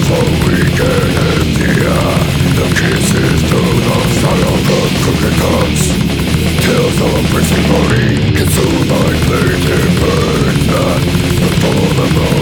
Consumed by fleeting birds that follow the road.